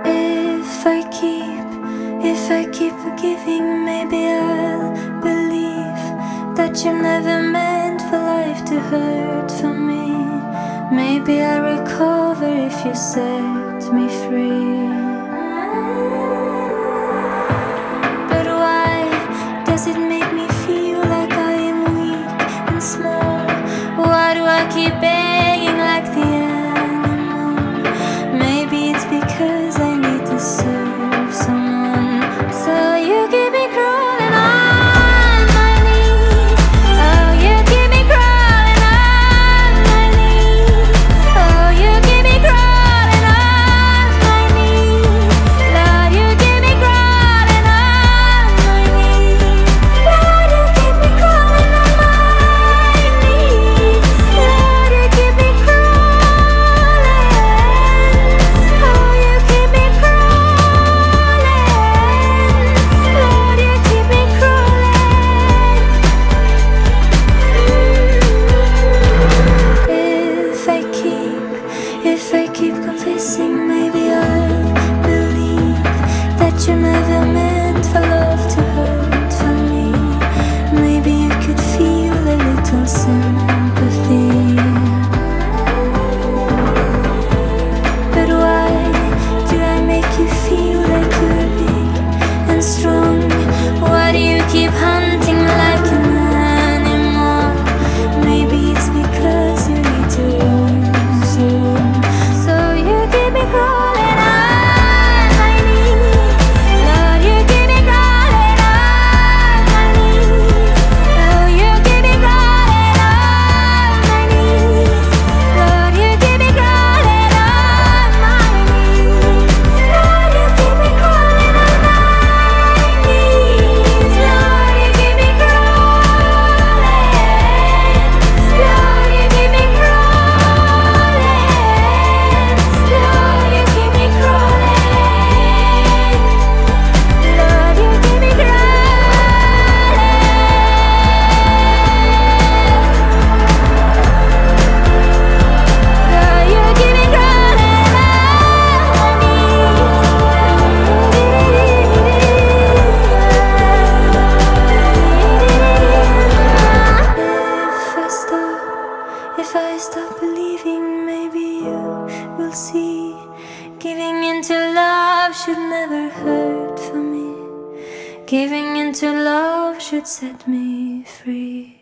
If I keep forgiving, maybe I'll believe that you never meant for life to hurt for me. Maybe I'll recover if you set me free. But why does it make me feel like I am weak and small? Why do I keep begging like the animal? Maybe it's because I need to serve someone. So you keep me crawling on my knees. Oh, you keep me crawling on my knees. Oh, you keep me crawling on my knees. Lord, you keep me crawling on my knees. Lord, you keep me crawling on my knees. Lord, you keep me crawling. Oh, you keep me crawling. Lord, you keep me crawling. If I keep confessing, maybe I'll believe that you never meant for love to hurt for me. Maybe you could feel a little sympathy. But why do I make you feel like you're big and strong? Why do you keep hunting like an animal? Maybe it's because you need to learn so long. So you keep me crawling on my knees. Lord, you keep me crawling on my knees. Oh, you keep me crawling on my knees. Lord, you keep me crawling on my knees. Lord, you keep me crawling on my knees. Lord, you keep me crawling. Lord, you keep me crawling. Lord, you keep me crawling. Lord, you keep me crawling. Lord, you keep me crawling on my knees. If I stop believing, maybe you will see. Giving into love should never hurt for me. Giving into love should set me free.